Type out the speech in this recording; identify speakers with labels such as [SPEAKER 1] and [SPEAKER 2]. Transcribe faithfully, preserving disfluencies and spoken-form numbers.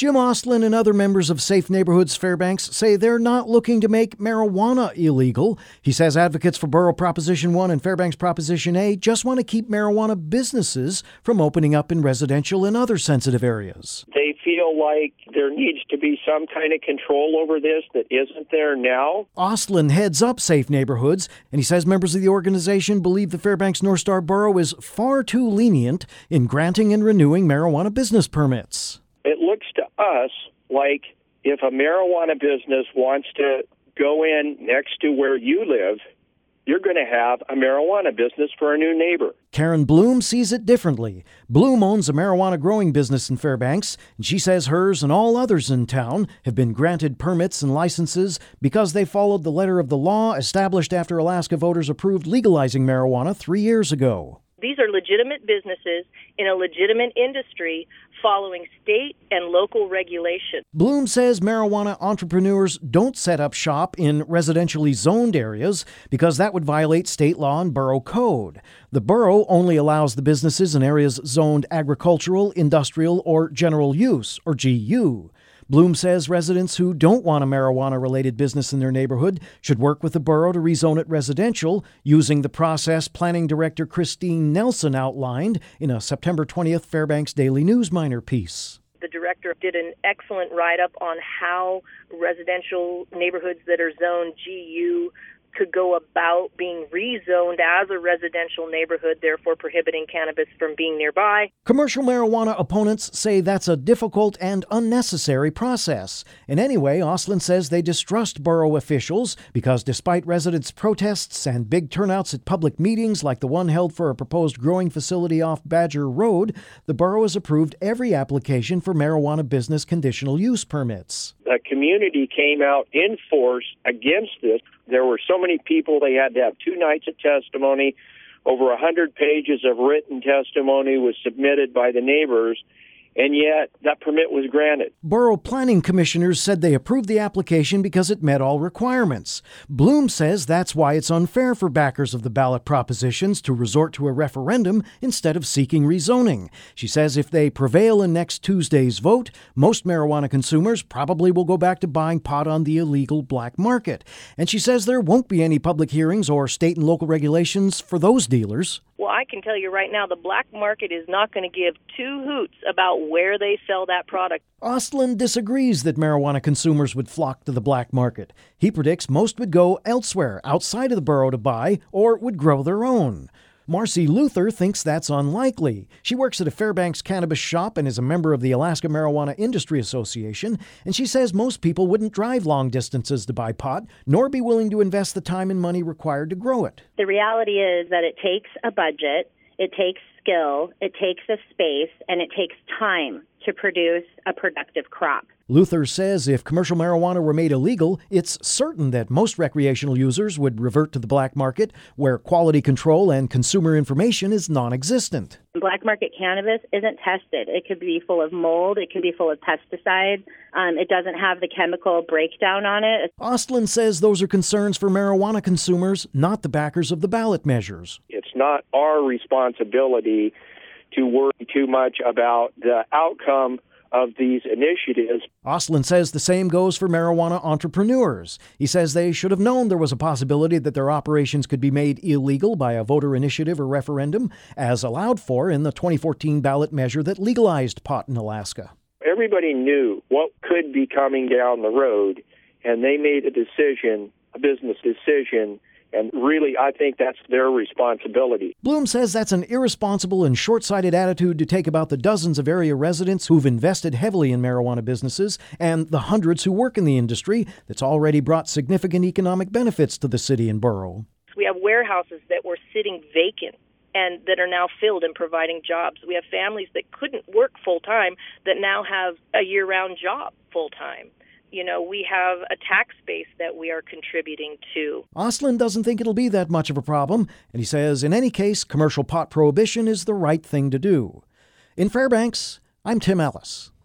[SPEAKER 1] Jim Ostlin and other members of Safe Neighborhoods Fairbanks say they're not looking to make marijuana illegal. He says advocates for Borough Proposition one and Fairbanks Proposition A just want to keep marijuana businesses from opening up in residential and other sensitive areas.
[SPEAKER 2] They feel like there needs to be some kind of control over this that isn't there now.
[SPEAKER 1] Ostlin heads up Safe Neighborhoods, and he says members of the organization believe the Fairbanks North Star Borough is far too lenient in granting and renewing marijuana business permits.
[SPEAKER 2] It looks to us like if a marijuana business wants to go in next to where you live, you're going to have a marijuana business for a new neighbor.
[SPEAKER 1] Karen Bloom sees it differently. Bloom owns a marijuana growing business in Fairbanks, and she says hers and all others in town have been granted permits and licenses because they followed the letter of the law established after Alaska voters approved legalizing marijuana three years ago.
[SPEAKER 3] These are legitimate businesses in a legitimate industry following state and local regulation.
[SPEAKER 1] Bloom says marijuana entrepreneurs don't set up shop in residentially zoned areas because that would violate state law and borough code. The borough only allows the businesses in areas zoned agricultural, industrial, or general use, or G U. Bloom says residents who don't want a marijuana-related business in their neighborhood should work with the borough to rezone it residential using the process Planning Director Christine Nelson outlined in a September twentieth Fairbanks Daily News Miner piece.
[SPEAKER 3] The director did an excellent write-up on how residential neighborhoods that are zoned G U could go about being rezoned as a residential neighborhood, therefore prohibiting cannabis from being nearby.
[SPEAKER 1] Commercial marijuana opponents say that's a difficult and unnecessary process. And anyway, Ostlin says they distrust borough officials because despite residents' protests and big turnouts at public meetings like the one held for a proposed growing facility off Badger Road, the borough has approved every application for marijuana business conditional use permits.
[SPEAKER 2] The community came out in force against this. There were so many people, they had to have two nights of testimony. Over one hundred pages of written testimony was submitted by the neighbors, and yet that permit was granted.
[SPEAKER 1] Borough planning commissioners said they approved the application because it met all requirements. Bloom says that's why it's unfair for backers of the ballot propositions to resort to a referendum instead of seeking rezoning. She says if they prevail in next Tuesday's vote, most marijuana consumers probably will go back to buying pot on the illegal black market. And she says there won't be any public hearings or state and local regulations for those dealers.
[SPEAKER 3] Well, I can tell you right now, the black market is not going to give two hoots about where they sell that product.
[SPEAKER 1] Ostlin disagrees that marijuana consumers would flock to the black market. He predicts most would go elsewhere, outside of the borough to buy, or would grow their own. Marcy Luther thinks that's unlikely. She works at a Fairbanks cannabis shop and is a member of the Alaska Marijuana Industry Association, and she says most people wouldn't drive long distances to buy pot, nor be willing to invest the time and money required to grow it.
[SPEAKER 4] The reality is that it takes a budget, it takes skill, it takes a space, and it takes time to produce a productive crop.
[SPEAKER 1] Luther says if commercial marijuana were made illegal, it's certain that most recreational users would revert to the black market, where quality control and consumer information is non-existent.
[SPEAKER 4] Black market cannabis isn't tested. It could be full of mold. It could be full of pesticides. Um, it doesn't have the chemical breakdown on it.
[SPEAKER 1] Ostlin says those are concerns for marijuana consumers, not the backers of the ballot measures.
[SPEAKER 2] It's not our responsibility to worry too much about the outcome of these initiatives.
[SPEAKER 1] Ostlin says the same goes for marijuana entrepreneurs. He says they should have known there was a possibility that their operations could be made illegal by a voter initiative or referendum, as allowed for in the twenty fourteen ballot measure that legalized pot in Alaska.
[SPEAKER 2] Everybody knew what could be coming down the road, and they made a decision, a business decision, and really, I think that's their responsibility.
[SPEAKER 1] Bloom says that's an irresponsible and short-sighted attitude to take about the dozens of area residents who've invested heavily in marijuana businesses and the hundreds who work in the industry that's already brought significant economic benefits to the city and borough.
[SPEAKER 3] We have warehouses that were sitting vacant and that are now filled and providing jobs. We have families that couldn't work full-time that now have a year-round job full-time. You know, we have a tax base that we are contributing to.
[SPEAKER 1] Ostlin doesn't think it'll be that much of a problem, and he says, in any case, commercial pot prohibition is the right thing to do. In Fairbanks, I'm Tim Ellis.